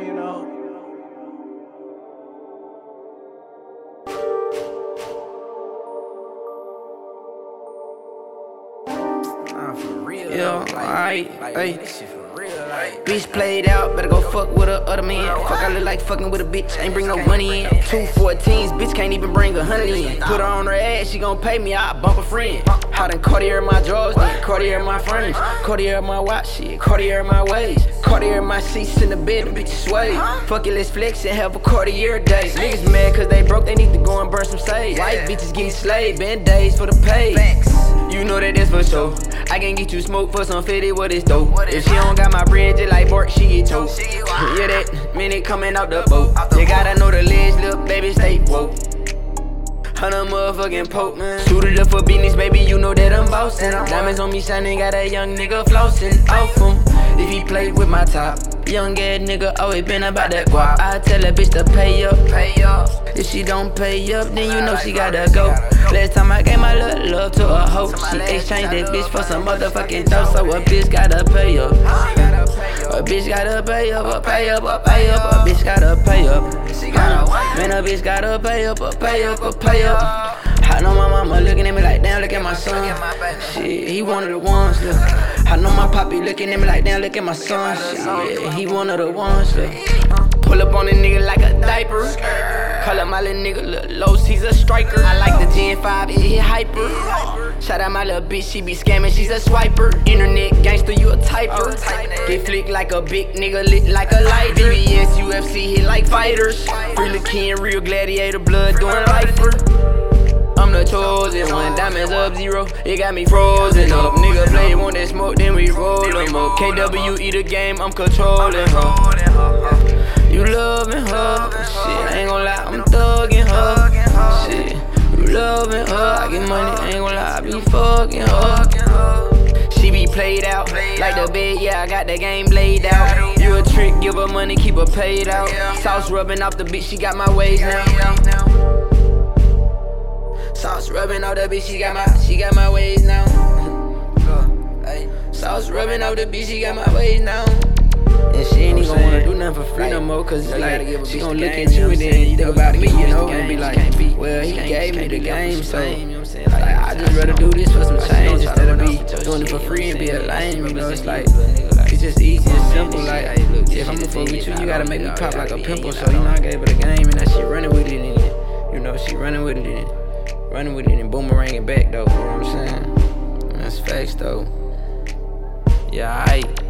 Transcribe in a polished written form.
you know. Nah, for real. Yeah, alright, hey. This shit for real, like. Bitch played out, better go fuck with a other man. Fuck, I look like fucking with a bitch, ain't bring no money in. 214s, bitch can't even bring 100 in. Put her on her ass, she gon' pay me, I bump a friend. I done Cartier my drawers, then Cartier my frames. Cartier my watch, shit, Cartier my ways. Cartier my seats in the bed, them bitches sway. Fuck it, let's flex and have a Cartier day. Niggas mad cause they broke, they need to go and burn some sage. White bitches getting slayed, band-aids for the pay. You know that that's for sure. I can get you smoke for some fitted, what is dope. If she don't got my bread, just like Bart, she get choked. Yeah, that minute coming out the boat. You gotta know the ledge, little baby, stay woke. 100 motherfucking poke, man. Suited up for business, baby, you know that I'm bossing. Diamonds on me shining, got a young nigga flossing off him. If he played with my top, young ass nigga always been about that guap. I tell that bitch to pay up. If she don't pay up, then you know she gotta go. Last time I gave my little love to a hoe, she exchanged that bitch for some motherfucking dough. So a bitch gotta pay up. A bitch gotta pay up, pay up, pay up. A bitch gotta pay up. Man, a bitch gotta pay up, pay up, pay up. I know my mama looking at me like, damn, look at my son. Shit, he one of the ones, look. I know my poppy looking at me like, damn, look at my son. Shit, yeah, he one of the ones, look. Pull up on a nigga like a diaper. Call up my little nigga, Lil Los, he's a striker. I like the Gen 5, it hit hyper. Shout out my little bitch, she be scamming, she's a swiper. Internet gangster, you a typer. Get flicked like a big nigga, lit like a light. BBS, UFC, hit like fighters. Free the king, real gladiator, blood doing lifer. I'm the chosen one, diamonds up zero, it got me frozen up. Nigga play, want that smoke, then we roll them up. KWE the game, I'm controlling her. You loving her, shit, I ain't gon' lie, I'm thugging her. Shit, you loving her, I get money, I ain't gon' lie, I be fucking her. She be played out, like the bed, yeah, I got the game laid out. You a trick, give her money, keep her paid out. Sauce rubbing off the bitch, she got my ways now. Sauce rubbing off the bitch, she got my ways now. Sauce rubbing off the bitch, she got my ways now. And she ain't even wanna do nothing for free no more, cause it's like, she gon' look at you and then think about me, you know, and be like, well, he gave me the game, so like, I just rather do this for some change instead of be doing it for free and be a lame, you know. It's like, it's just easy and simple, like, if I'ma fuck with you, you gotta make me pop like a pimple. So, you know, I gave her the game and now she running with it, and you know, she running with it and boomeranging back though, you know what I'm saying? That's facts though. Yeah, aight.